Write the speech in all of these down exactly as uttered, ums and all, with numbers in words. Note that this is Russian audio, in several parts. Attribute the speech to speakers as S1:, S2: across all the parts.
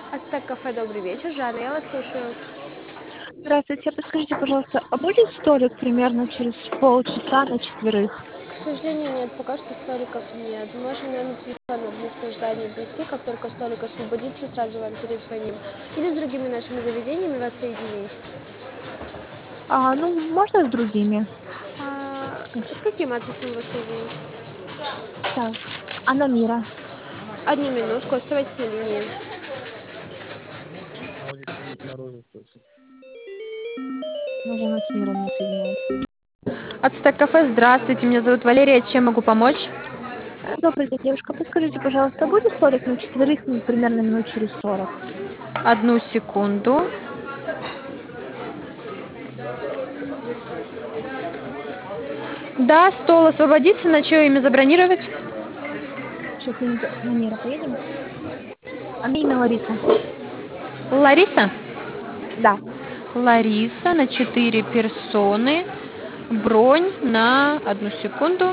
S1: Ацтек кафе, добрый вечер. Жанна, я вас слушаю.
S2: Здравствуйте, подскажите, пожалуйста, а будет столик примерно через полчаса на четверых?
S1: К сожалению, нет, пока что столиков нет. Можем, наверное, телефон в листу ожидания ввести. Как только столик освободится, сразу вам перезвоним. Или с другими нашими заведениями вас соединить.
S2: А, ну, можно с другими?
S1: А, с каким адресом вас соединить?
S2: Так, Анна Мира.
S1: Одну минутку, оставайтесь на линии.
S2: Можно с Мирой не соединять.
S3: Ацтек кафе, здравствуйте, меня зовут Валерия, чем могу помочь?
S2: Добрый день, девушка, подскажите, пожалуйста, будет столик на четверых ну, примерно минут через сорок?
S3: Одну секунду. Да, стол освободится, на чье имя забронировать?
S2: Сейчас на на Мира поедем? А на имя Лариса.
S3: Лариса?
S2: Да.
S3: Лариса на четыре персоны. Бронь на одну секунду.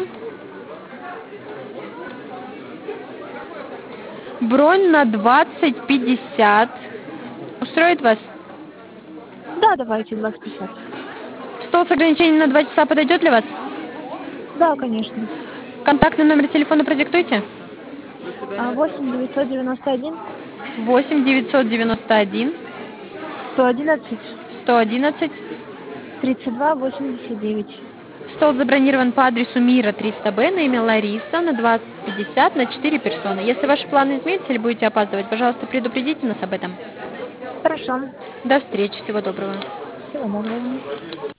S3: Бронь на двадцать пятьдесят. Устроит вас?
S2: Да, давайте, двадцать пятьдесят.
S3: Стол с ограничением на два часа подойдет для вас?
S2: Да, конечно.
S3: Контактный номер телефона продиктуйте.
S2: А, восемь девятьсот девяносто один
S3: восемь девятьсот девяносто один
S2: сто одиннадцать
S3: сто одиннадцать.
S2: тридцать два восемьдесят девять.
S3: Стол забронирован по адресу Мира триста Б на имя Лариса на двадцать пятьдесят на четыре персоны. Если ваши планы изменятся или будете опаздывать, пожалуйста, предупредите нас об этом.
S2: Хорошо.
S3: До встречи, всего доброго.
S2: Всего доброго.